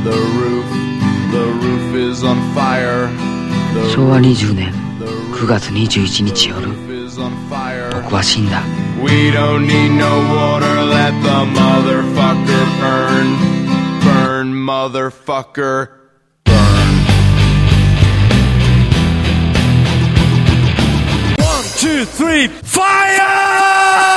昭和20年9月21日夜、僕は死んだ。 We don't need no water, let the motherfucker burn. Burn, motherfucker, burn. 1, 2, 3, fire!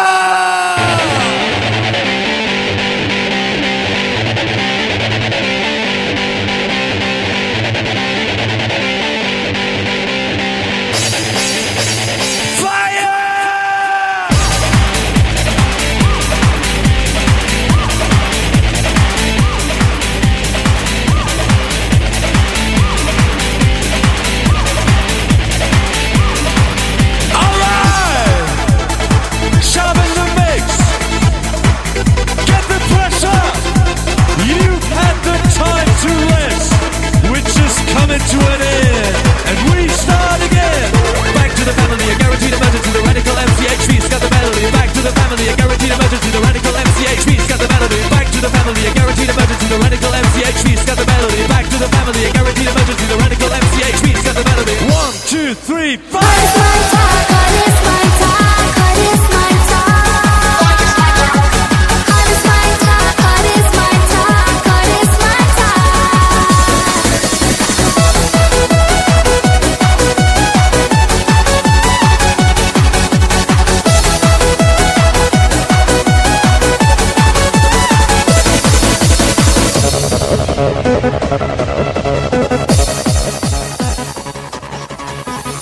To an end, and we start again. Back to the family, a guaranteed emergency. The radical MCHV got the melody. Back to the family, a guaranteed emergency. The radical MCHV got the melody. Back to the family, a guaranteed emergency. The radical MCHV got the melody. Back to the family, a guaranteed emergency. The radical MCHV got the melody. 1, 2, 3, 4. What is my talk? What is my talk? What is my talk?